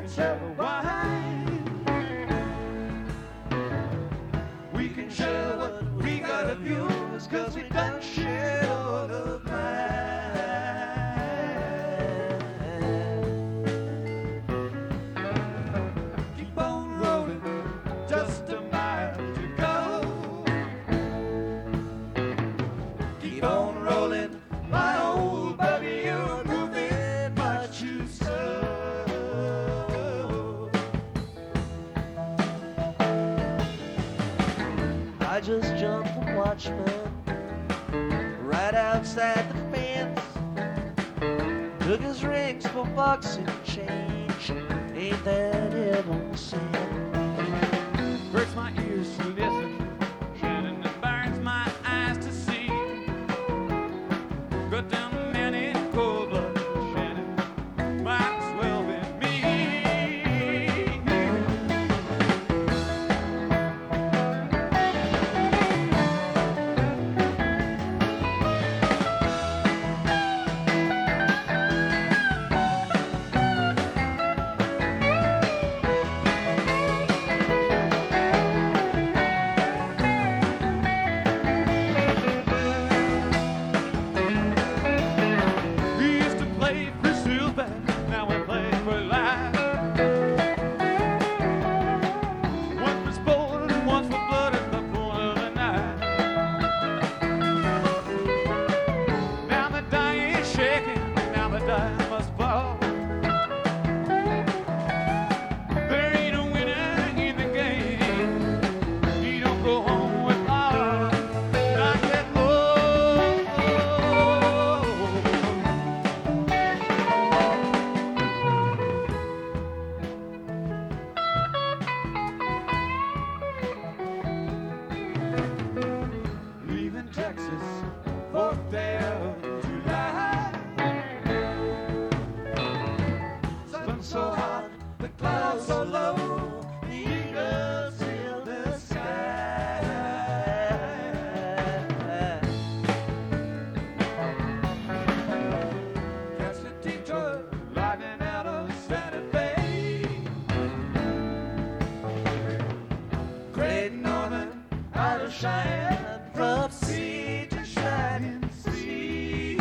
share wine. We can share what we got of yours, 'cause we done shared all of mine. Keep on rolling, just a mile to go. Keep on rolling, my old buggy, you're moving much too slow. I just jumped the watchman right outside the fence. Took his rings for bucks and change. Ain't that heaven sent? Hurts my ears to listen, Shannon, it burns my eyes to see. Got down many cold blood, Shannon, might as well be me. We used to play for silver, now we play for life. One for sport and one for blood at the point of the knife. Now the die is shaking, now the die must fall. There ain't a winner in the game. You don't go home with all, not that low. Leaving Texas, 4th day of July. Sun so hot, the clouds so low, the eagles fill the sky. Catch the Detroit lightning out of Santa Fe. Great Northern out of Cheyenne, from sea to shining sea.